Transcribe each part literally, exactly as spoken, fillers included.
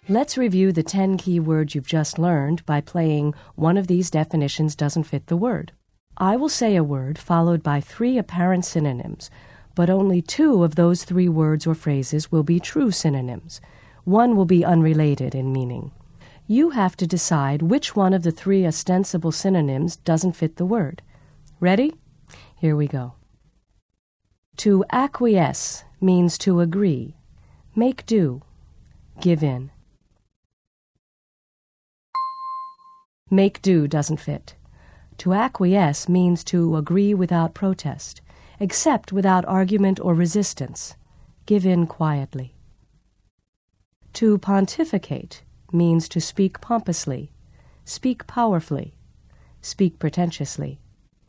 Let's review the ten key words you've just learned by playing one of these definitions doesn't fit the word. I will say a word followed by three apparent synonyms, but only two of those three words or phrases will be true synonyms. One will be unrelated in meaning. You have to decide which one of the three ostensible synonyms doesn't fit the word. Ready? Here we go. To acquiesce means to agree, make do, give in. Make do doesn't fit. To acquiesce means to agree without protest, accept without argument or resistance, give in quietly. To pontificate means to speak pompously, speak powerfully, speak pretentiously.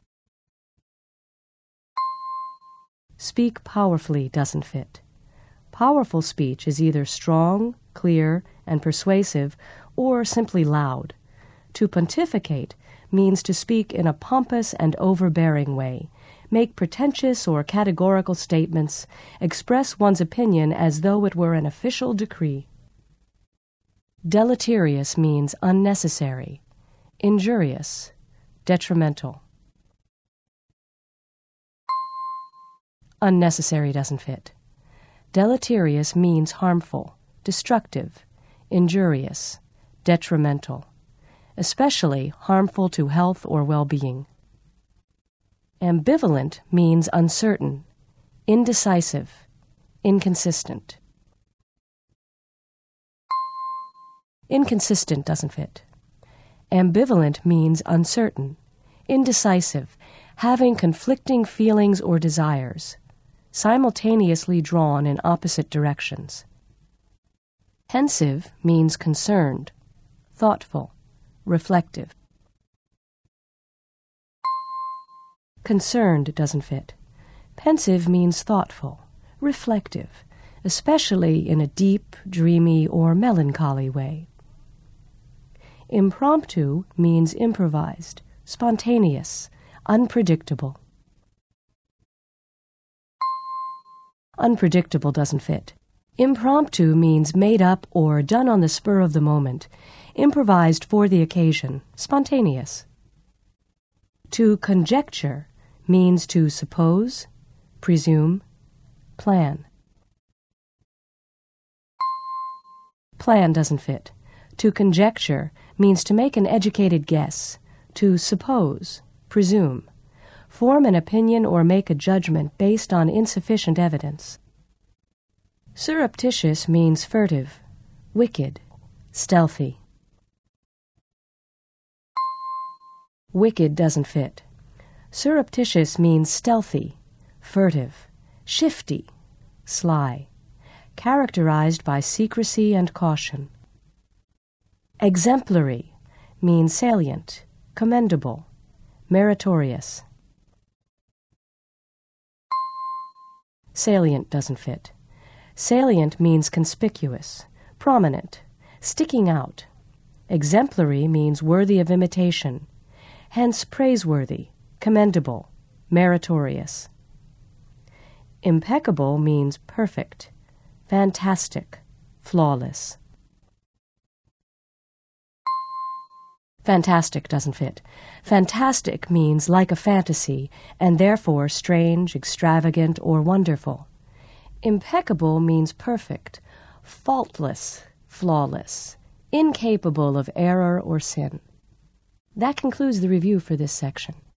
Speak powerfully doesn't fit. Powerful speech is either strong, clear, and persuasive, or simply loud. To pontificate means to speak in a pompous and overbearing way, make pretentious or categorical statements, express one's opinion as though it were an official decree. Deleterious means unnecessary, injurious, detrimental. Unnecessary doesn't fit. Deleterious means harmful, destructive, injurious, detrimental, especially harmful to health or well-being. Ambivalent means uncertain, indecisive, inconsistent. Inconsistent doesn't fit. Ambivalent means uncertain, indecisive, having conflicting feelings or desires, simultaneously drawn in opposite directions. Pensive means concerned, thoughtful, reflective. Concerned doesn't fit. Pensive means thoughtful, reflective, especially in a deep, dreamy, or melancholy way. Impromptu means improvised, spontaneous, unpredictable. Unpredictable doesn't fit. Impromptu means made up or done on the spur of the moment, improvised for the occasion, spontaneous. To conjecture means to suppose, presume, plan. Plan doesn't fit. To conjecture means to make an educated guess, to suppose, presume, form an opinion or make a judgment based on insufficient evidence. Surreptitious means furtive, wicked, stealthy. Wicked doesn't fit. Surreptitious means stealthy, furtive, shifty, sly, characterized by secrecy and caution. Exemplary means salient, commendable, meritorious. Salient doesn't fit. Salient means conspicuous, prominent, sticking out. Exemplary means worthy of imitation, hence praiseworthy, commendable, meritorious. Impeccable means perfect, fantastic, flawless. Fantastic doesn't fit. Fantastic means like a fantasy, and therefore strange, extravagant, or wonderful. Impeccable means perfect, faultless, flawless, incapable of error or sin. That concludes the review for this section.